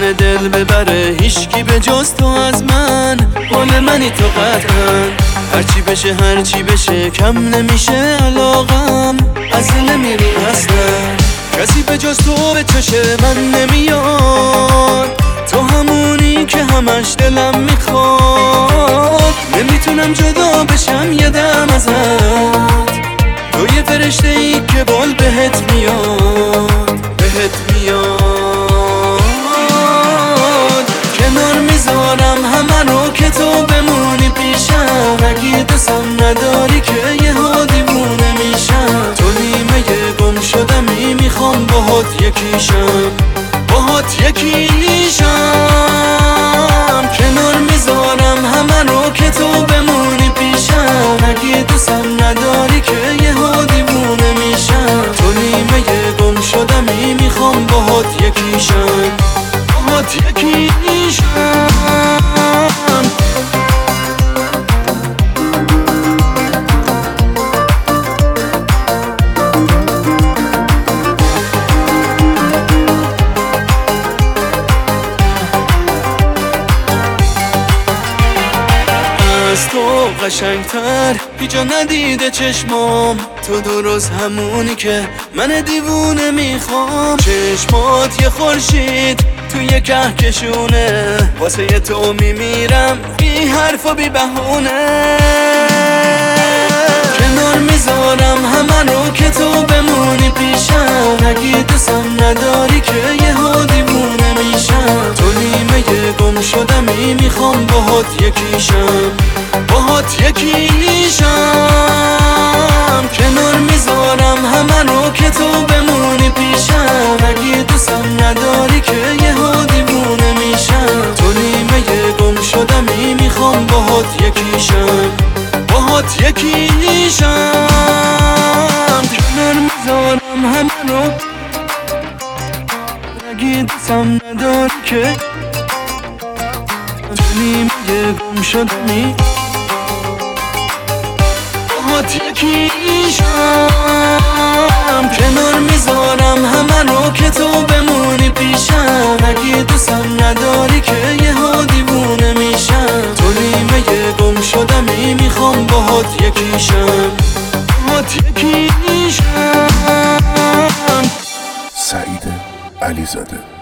منو دل ببره هیچکی به جز تو از من، مال منی تو قطعا. هرچی بشه کم نمیشه علاقم، از دل نمیری اصلا. کسی به جز تو به چشم من نمیاد، تو همونی که همش دلم میخواد. نمیتونم جدا بشم یه دم ازت، تو یه فرشته ای که بال بهت میاد. کنار میذارم همه رو که تو بمونی پیشم، اگه دوستم نداری که یه ها دیوونه میشم. تو نیمه گم شدمی میخوام باهات یکیشم، کنار میذارم همه رو که تو بمونی پیشم، اگه دوستم نداری که یه ها دیوونه میشم. تو نیمه گم شدمی میخوام باهات یکیشم. از تو قشنگتر هیچا ندیده چشمام، تو درست همونی که من دیوونه میخوام. چشمات یه خورشید توی کهکشونه، واسه تو میمیرم بی حرف و بی بهونه. کنار میذارم همه رو که تو بمونی پیشم، اگه دوستم نداری که یه ها دیوونه میشم. تو نیمه گم شدمی میخوام باهات یکیشم. کنار میذارم همه رو که تو بمونی پیشم، اگه دوستم نداری که یه ها دیوونه میشم. تو نیمه گم شدمی میخوام باهات یکیشم. کنار میذارم همه رو، اگه دوستم نداری که تو نیمه گم شدمی کنار میذارم همه رو که تو بمونی پیشم، اگه دوستم نداری که یه ها دیوونه میشم. تو نیمه گم شدمی میخوام باهات یکیشم. سعید علیزاده.